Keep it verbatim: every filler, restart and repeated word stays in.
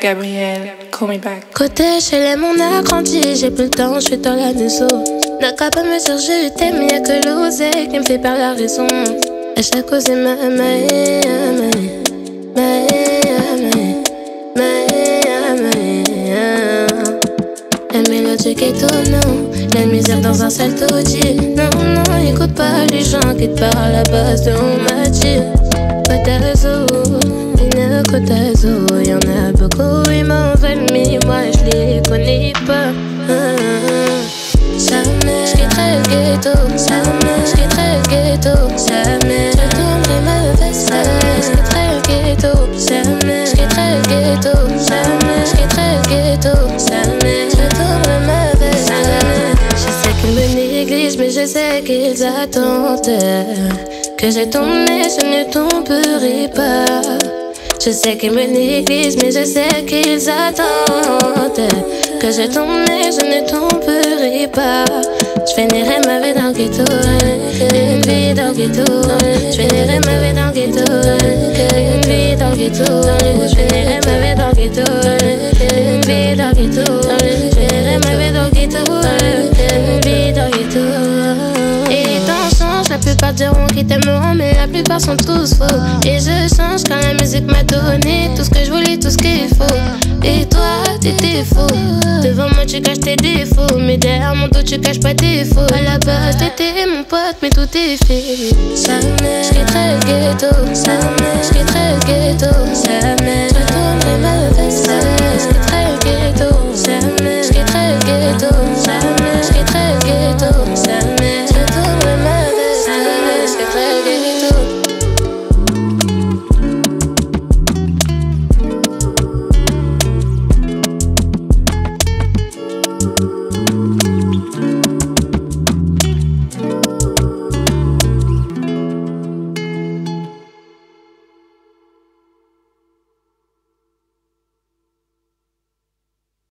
Gabrielle, call me back. Côté chez les mon a grandi, j'ai plus le temps, je suis dans la maison. N'a qu'à pas me dire je t'aime, y'a que l'oseille qui me fait perdre la raison. À chaque cause c'est ma ma ma ma la mélodie qui tourne, la misère dans un sale taudis. Non, non, écoute pas les gens qui te parlent à la base de on m'a dit. Cotazo, une cotazo, y'en a beaucoup, ils m'en veulent, mais moi je les connais pas. Jamais, j'quitterai le ghetto, jamais, j'quitterai le ghetto, jamais, je tournerai ma veste, j'quitterai le ghetto, jamais, j'quitterai le ghetto, jamais, j'quitterai le ghetto, jamais, je tournerai ma veste. Je sais qu'ils me négligent, mais je sais qu'ils attendent que j'ai tombé, je ne tomberai pas. Je sais qu'ils me négligent, mais je sais qu'ils attendent que je tombé, je ne tomberai pas. Je finirai ma vie dans le ghetto, une vie dans le ghetto. Je finirai ma vie dans le ghetto, une vie dans le ghetto. Je finirai ma vie dans le ghetto, une vie dans le ghetto. Je finirai ma vie dans le ghetto, une vie dans le ghetto. Et les temps changent, la plupart diront qu'ils t'aimeront, mais la plupart sont tous faux. Et je change quand la musique m'a donné tout ce que je voulais, tout ce qu'il faut. Et toi, t'étais faux. Devant moi, tu caches tes défauts, mais derrière mon dos, tu caches pas tes faux. À la base, t'étais mon pote, mais tout est fait. Jamais, j'quitterai le ghetto, jamais, j'quitterai le ghetto, jamais.